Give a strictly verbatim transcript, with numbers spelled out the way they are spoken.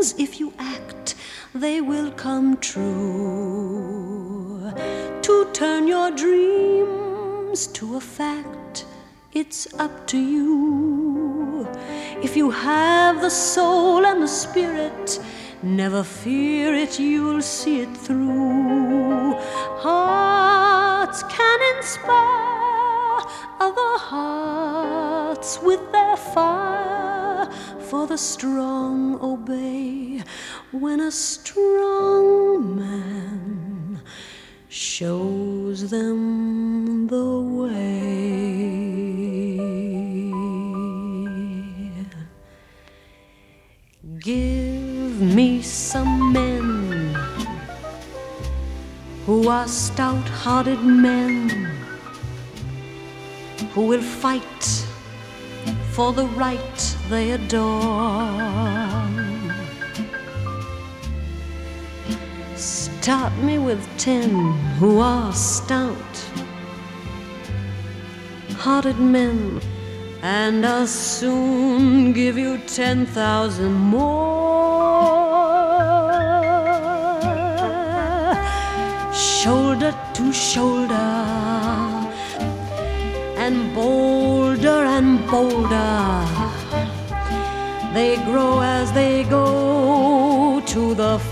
dreams, if you act, they will come true. To turn your dreams to a fact, it's up to you. If you have the soul and the spirit, never fear it, you'll see it through. Hearts can inspire other hearts with their fire, for the strong obey when a strong man shows them the way. Give me some men who are stout-hearted men, who will fight for the right they adore. Start me with ten who are stout-hearted men, and I'll soon give you ten thousand more. Shoulder to shoulder, and bolder and bolder, they grow as they go to the